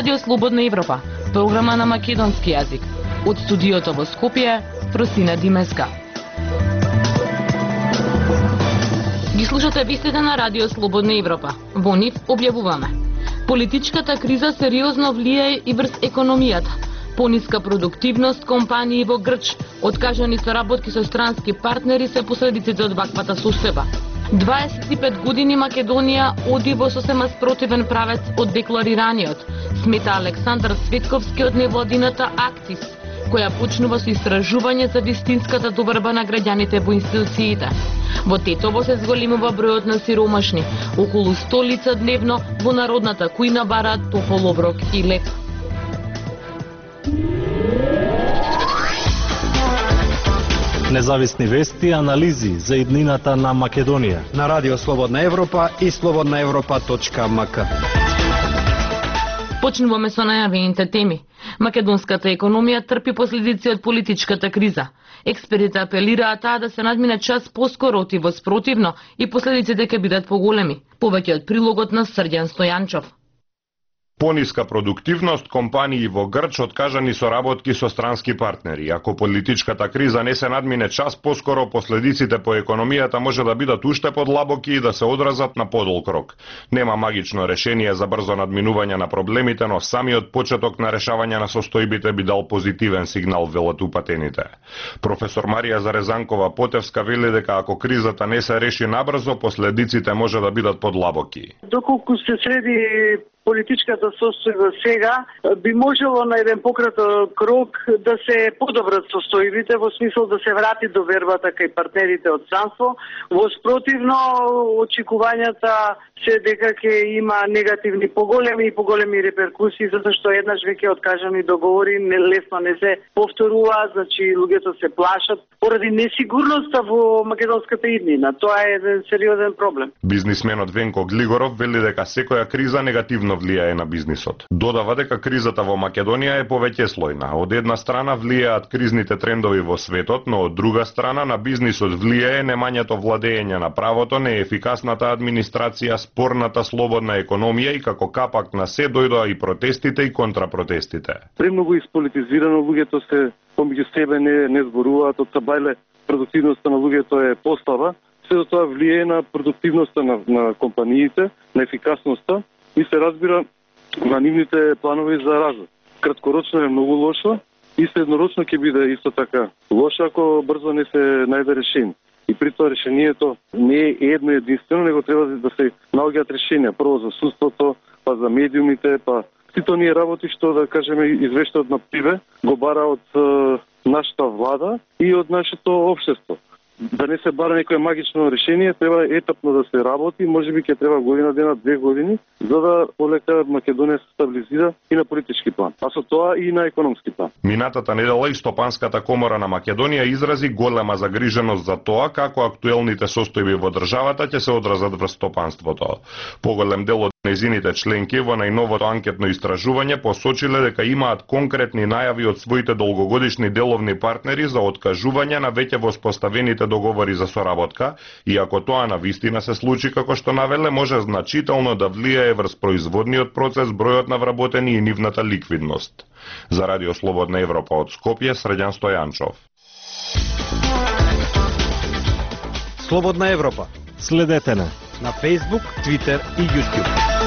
Радио Слободна Европа, програма на македонски јазик. Од студиото во Скопје, Просина Димеска. Ги слушате вестите на Радио Слободна Европа. Во нив објавуваме: политичката криза сериозно влијае и врз економијата. Пониска продуктивност компании во Грч, откажани соработки со странски партнери се последиците од ваквата состојба. 25 години Македонија оди во сосема спротивен правец од декларираниот, смета Александар Цветковски од невладината Актис, која почнува со истражување за вистинската доверба на граѓаните во институциите. Во Тетово се зголемува бројот на сиромашни. Околу 100 лица дневно во народната кујна бараат топол оброк и леп. Независни вести и анализи за иднината на Македонија на Радио Слободна Европа и slobodnaevropa.mk. Почнуваме со најавените теми. Македонската економија трпи последици од политичката криза. Експертите апелираат таа да се надмине час поскоро отиво спротивно и последиците ќе бидат поголеми. Повеќе од прилогот на Срđan Стојанчов. Пониска продуктивност, компании во Грч откажани соработки со странски партнери. Ако политичката криза не се надмине час поскоро, последиците по економијата може да бидат уште подлабоки и да се одразат на подолг рок. Нема магично решение за брзо надминување на проблемите, но самиот почеток на решавање на состојбите би дал позитивен сигнал, велат упатените. Професор Марија Зарезанкова Потевска вели дека ако кризата не се реши набрзо, последиците може да бидат подлабоки. Доколку се среди политичката состојба сега, би можело на еден пократок рок да се подобрат состојбите во смисол да се врати довербата кај партнерите од странство. Во спротивно, очекувањата се дека ќе има негативни поголеми и поголеми реперкусии, затоа што еднаш веќе откажани договори лесно не се повторуваат, значи луѓето се плашат поради несигурноста во македонската иднина. Тоа е еден сериозен проблем. Бизнисменот Венко Глигоров вели дека секоја криза негативно влијае на бизнисот. Додава дека кризата во Македонија е повеќе слојна. Од една страна влијаат кризните трендови во светот, но од друга страна на бизнисот влијае немањето владење на правото, неефикасната администрација, спорната слободна економија и како капак на се дојдоа и протестите и контрапротестите. Премногу исполитизирано, луѓето се помеѓу себе не зборуваат, од сабајле продуктивноста на луѓето е послаба. Сето тоа влијае на продуктивноста на компаниите, на ефикасноста и се разбира на нивните планови за развој. Краткорочно е многу лошо и среднорочно ќе биде исто така лошо ако брзо не се најде решение. И при тоа решението не е едно единствено, него треба да се наоѓаат решенија. Прво за судството, па за медиумите, па сите оние работи што, да кажеме, извештаот на ПИВЕ го бара од нашата влада и од нашето општество. Да не се бара некое магично решение, треба етапно да се работи, можеби ќе треба година дена, 2 години, за да полека Македонија се стабилизира и на политички план, а со тоа и на економски план. Минатата недела и Стопанската комора на Македонија изрази голема загриженост за тоа како актуелните состојби во државата ќе се одразат врз стопанството. Поголем дел од незините членки во најновото анкетно истражување посочиле дека имаат конкретни најави од своите долгогодишни деловни партнери за откажување на веќе воспоставените договори за соработка и ако тоа на вистина се случи како што навеле, може значително да влијае врз производниот процес, бројот на вработени и нивната ликвидност. За Радио Слободна Европа од Скопје, Срđan Стојанчов. Слободна Европа. Следете на Facebook, Twitter и YouTube.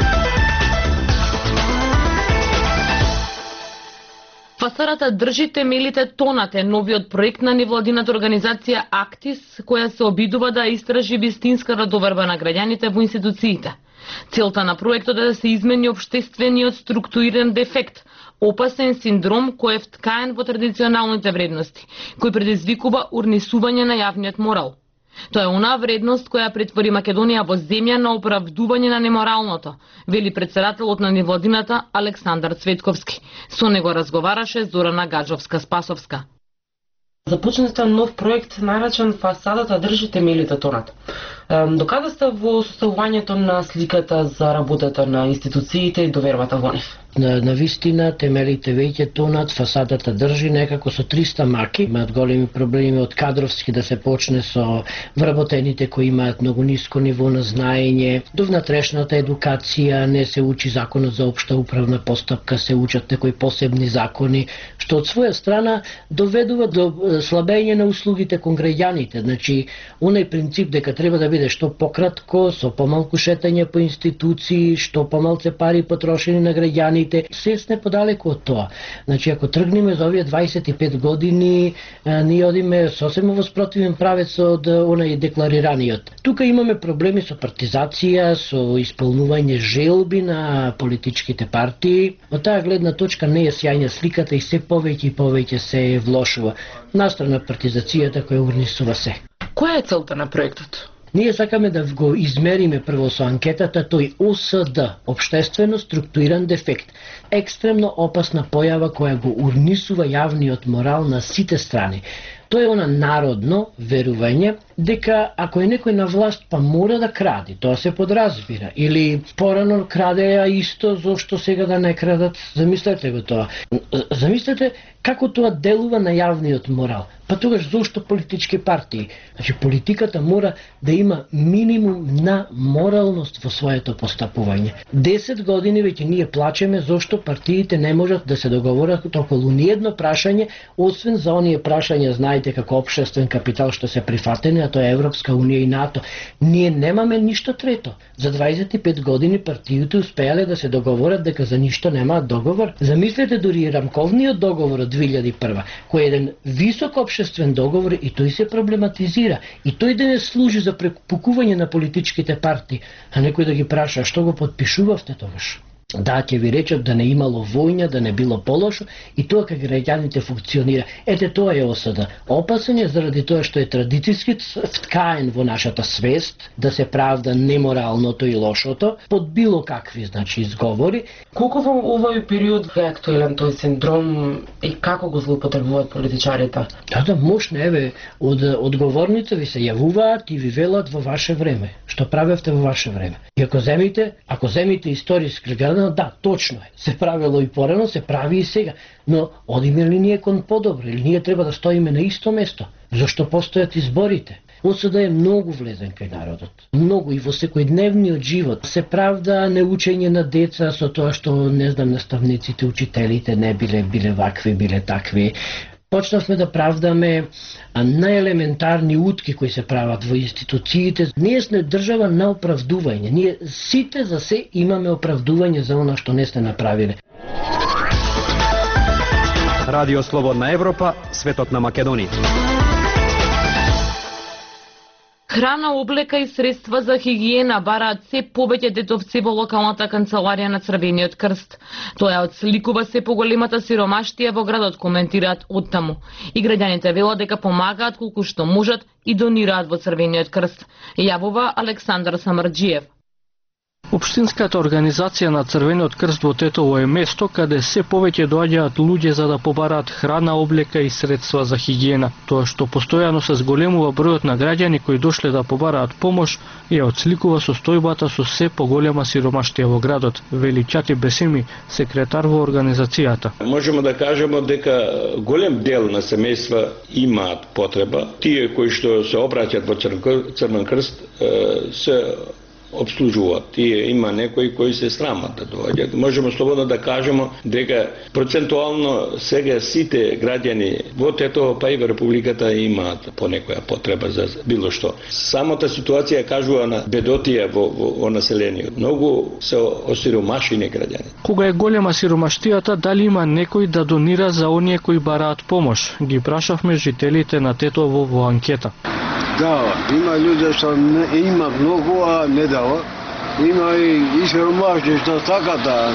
Фасадата држи темелите тонат е новиот проект на невладината организација Актис, која се обидува да истражи вистинската доверба на граѓаните во институциите. Целта на проектот е да се измени општествениот структуриран дефект, опасен синдром кој е вткаен во традиционалните вредности, кој предизвикува урнесување на јавниот морал. Тоа е онаа вредност која претвори Македонија во земја на оправдување на неморалното, вели претседателот на невладината Александар Цветковски. Со него разговараше Зорана Гаджовска-Спасовска. Започнете нов проект наречен Фасадата држи темелите тонат. Докада сте во составувањето на сликата за работата на институциите и довербата во нив? На вистина темелите веќе тонат, фасадата држи некако со 300 маки. Имаат големи проблеми од кадровски да се почне со вработените кои имаат многу ниско ниво на знаење, до внатрешната едукација, не се учи законот за општа управна постапка, се учат некои посебни закони, што од своја страна доведува до слабење на услугите кон граѓаните. Значи, онај принцип дека треба да биде што пократко, со помалку шетање по институции, што помалце пари потрошени на граѓани, се сме подалеку од тоа. Значи, ако тргнеме за овие 25 години, ние одиме сосем во спротивен правец од онај декларираниот. Тука имаме проблеми со партизација, со исполнување желби на политичките партии. Од таа гледна точка не е сјајна сликата и се повеќе и повеќе се влошува. Настрана партизацијата која урнисува се. Која е целта на проектот? Ние сакаме да го измериме прво со анкетата тој ОСД, општествено структуриран дефект, екстремно опасна појава која го урнисува јавниот морал на сите страни. Тоа е она народно верување дека ако е некој на власт па мора да кради, тоа се подразбира. Или порано крадеа исто, зошто сега да не крадат? Замислете го тоа. Замислете како тоа делува на јавниот морал. Па тогаш зошто политички партии? Значи политиката мора да има минимум на моралност во своето постапување. 10 години веќе ние плачеме зошто партиите не можат да се договорат околу ниедно прашање, освен за оние прашања, знаете, како општествен капитал што се прифатени, а тоа е Европска унија и НАТО. Ние немаме ништо трето. За 25 години партиите успеале да се договорат дека за ништо немаат договор. Замислете дури рамковниот договор од 2001, кој е еден висок општествен договор и тој се проблематизира. И тој денес служи за препукување на политичките партии, а некој да ги праша што го подпишувавте тогаш. Да, ќе ви речат да не имало војна, да не било полошо и тоа кај граѓаните функционира. Ете тоа е осада. Опасен е заради тоа што е традицијски вткаен во нашата свест да се правда неморалното и лошото под било какви, значи, изговори. Колку во овој период е актуелен тој синдром и како го злоупотребуваат политичарите? Да, мощно, еве, од одговорница ви се јавуваат и ви велат во ваше време. Што правевте во ваше време? И ако земите историски гледано, да, точно е. Се правило и порано, се прави и сега. Но одиме ли ние кон подобро? Или ние треба да стоиме на исто место? Зошто постојат изборите? ОСД е многу влезен кај народот. Многу и во секојдневниот живот. Се правда неучење на деца со тоа што, не знам, наставниците, учителите не биле вакви, биле такви. Почнавме да правдаме најелементарни утки кои се прават во институциите. Ние сме држава на оправдување. Ние сите за се имаме оправдување за она што не сте направиле. Радио Слободна Европа, светот на Македонија. Храна, облека и средства за хигиена бараат се повеќе детовци во локалната канцеларија на Црвениот крст. Тоа отсликува се поголемата сиромаштија во градот, коментираат оттаму. И граѓаните велат дека помагаат колку што можат и донираат во Црвениот крст. Јавува Александар Самарџиев. Општинската организација на Црвениот крст во Тетово е место каде се повеќе доаѓаат луѓе за да побараат храна, облека и средства за хигиена. Тоа што постојано се зголемува бројот на граѓани кои дошле да побараат помош и ја отсликува состојбата со се поголема сиромаштија во градот, вели Чати Бесими, секретар во организацијата. Можеме да кажеме дека голем дел на семејства имаат потреба. Тие кои што се обраќаат во Црвен крст се обслужуваат. Тие има некои кои се срамат да доаѓаат. Можеме слободно да кажеме дека процентуално сега сите граѓани во Тетово па и во Републиката имаат по некоја потреба за било што. Самата ситуација кажува на бедотија во населението. Многу се осиромашени граѓани. Кога е голема сиромаштијата, дали има некој да донира за оние кои бараат помош? Ги прашавме жителите на Тетово во анкета. Да, има луѓе што има многу, а не дава. Има и сиромашни што сакат да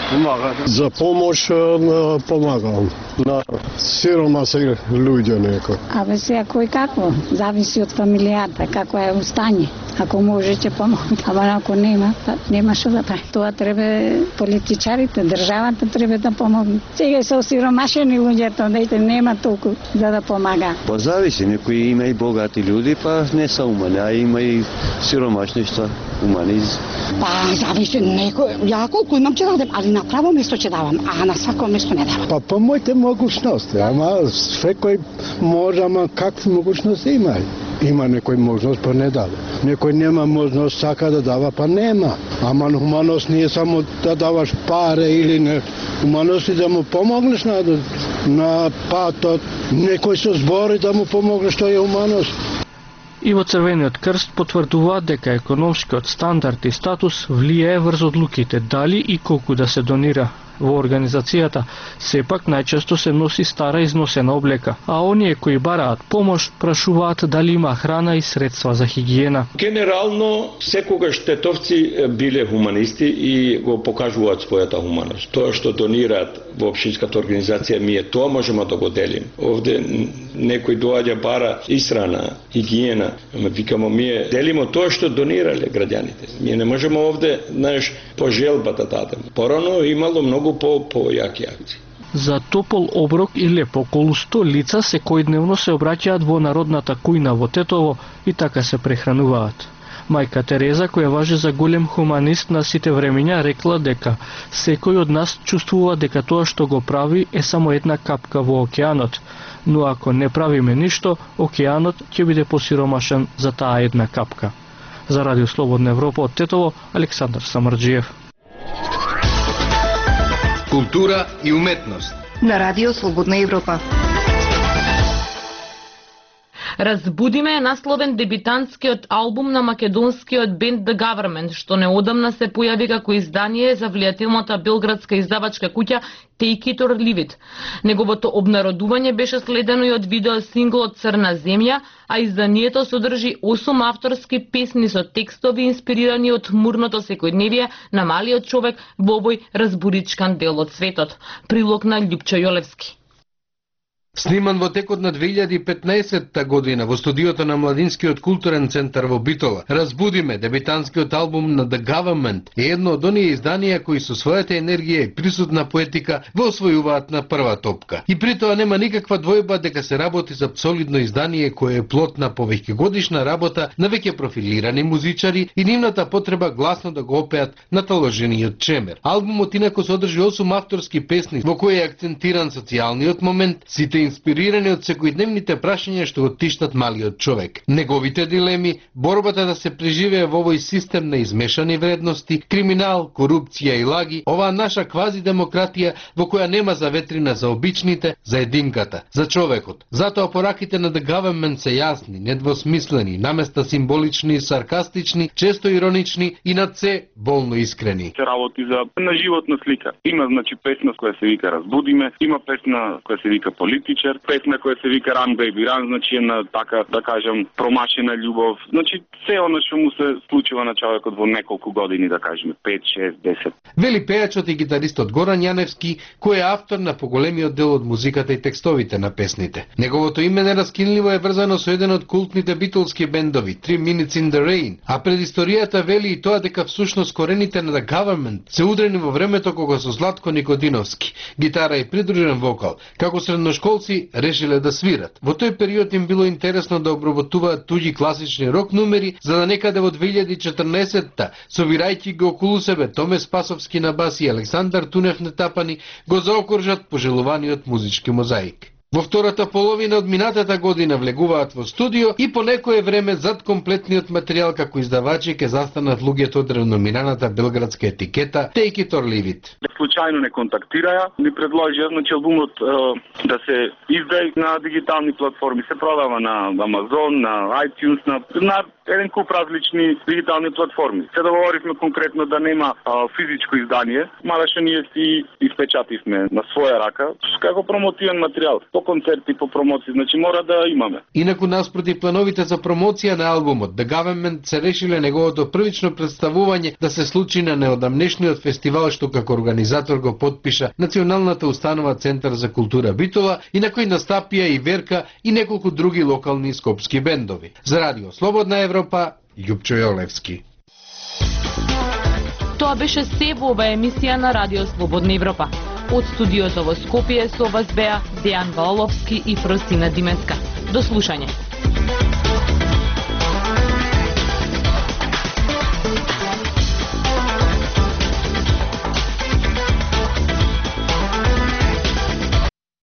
помагат. За помош помагам на сиромаси луѓе некој. Абе сега кој како, зависи од фамилијата, како е устање. Ако може ќе помогне, ама ако нема што да прави. Тоа треба политичарите, државата треба да помогне. Сега се осиромашени луѓето, дете нема толку за да помага. Па зависи, некои има и богати луѓе, па не се умани, а има и сиромашни што умани. Па зависи некој, ја колку имам ќе дадам, али на право место ќе давам, а на свако место не давам. Па по моите могуćности, ама секој може, ама какви могуćности има? Има некој можност, па не дава. Некој нема можност, сака да дава, па нема. Ама хуманост не е само да даваш паре или не. Хуманост е да му помогнеш на патот. Некој се збори да му помогнеш, тоа е хуманост. И во Црвениот крст потврдуваат дека економскиот стандард и статус влијае врз одлуките дали и колку да се донира во организацијата. Сепак најчесто се носи стара износена облека, а оние кои бараат помош прашуваат дали има храна и средства за хигиена. Генерално, секогаш тетовци биле хуманисти и го покажуваат својата хуманост. Тоа што донираат во општинската организација, ние тоа можеме да го делим. Овде некој доаѓа бара исрана, хигиена, ама викамо ние делимо тоа што донирале граѓаните. Ние не можеме овде, знаеш, по желба да дадем. Порано имало многу по-јаки акции. За топол оброк и леп околу 100 лица секојдневно се обраќаат во народната кујна во Тетово и така се прехрануваат. Мајка Тереза, која важи за голем хуманист на сите времења, рекла дека секој од нас чувствува дека тоа што го прави е само една капка во океанот, но ако не правиме ништо, океанот ќе биде посиромашен за таа една капка. За Радио Слободна Европа од Тетово, Александар Самарџиев. Култура и уметност на Радио Слободна Европа. Разбудиме е насловен дебитантскиот албум на македонскиот бенд The Government, што неодамна се појави како издание за влијателната белградска издавачка куќа Take It or Leave It. Неговото обнародување беше следено и од видео синглот Црна земја, а изданието содржи 8 авторски песни со текстови инспирирани од мурното секојдневие на малиот човек во овој разбуричкан дел од светот. Прилог на Љупчо Јолевски. Сниман во текот на 2015 година во студиото на Младинскиот културен центар во Битола, Разбудиме, дебитантскиот албум на The Government, е едно од оние изданија кои со својата енергија и присутна поетика го освојуваат на прва топка. И при тоа нема никаква двојба дека се работи за солидно издание кое е плод на повеќегодишна работа на веќе профилирани музичари и нивната потреба гласно да го опеат наталожениот чемер. Албумот инаку содржи 8 авторски песни во кои е акцентиран социјалниот момент, сите инспирирани од секојдневните прашања што го тиштат малиот човек. Неговите дилеми, борбата да се преживее во овој систем на измешани вредности, криминал, корупција и лаги, оваа наша квази демократија во која нема заветрина за обичните, за единката, за човекот. Затоа пораките на The Government се јасни, недвосмислени, наместа символични, саркастични, често иронични и над се болно искрени. Се работи за на животна слика. Има значи песна која се вика Разбудиме, има песна која се вика Политичар, песна која се вика Run Baby Run, значи на така да кажам промашена љубов. Значи се она што му се случува на човекот во неколку години, да кажеме 5, 6, 10. Вели пејачот и гитаристот Горан Јаневски, кој е автор на поголемиот дел од музиката и текстовите на песните. Неговото име нераскинливо е врзано со еден од култните битолски бендови 3 Minutes in the Rain, а пред историјата вели и тоа дека всушност корените на The Government се удрени во времето кога со Златко Никодиновски, гитара и придружен вокал, како средношколци решиле да свират. Во тој период им било интересно да обработуваат туѓи класични рок numери, за да некаде во 2014-та, собирајќи го околу себе Томе Спасовски на бас и Александар Тунев на тапани, го заокружат пожелуваниот музички мозаик. Во втората половина од минатата година влегуваат во студио и по некое време зад комплетниот материјал како издавачи ке застанат луѓето од реномираната белградска етикета Take It or Leave It. Случајно не контактираја, ни предложија значи албумот да се издаде на дигитални платформи, се продава на Amazon, на iTunes, на еден куп различни дигитални платформи. Се договоривме конкретно да нема физичко издание, мада што ние си испечативме на своја рака како промотивен материјал. Концерти, по промоции, значи мора да имаме. Инаку наспроти плановите за промоција на албумот, The Government се решиле неговото првично представување да се случи на неодамнешниот фестивал што како организатор организатор го потпиша Националната установа Центар за култура Битола и на кој настапија и Верка и неколку други локални скопски бендови. За Радио Слободна Европа, Љупчо Јолевски. Тоа беше се во оваа емисија на Радио Слободна Европа. Од студиото во Скопје со вас беа Дејан Ваоловски и Фростина Димеска. До слушање.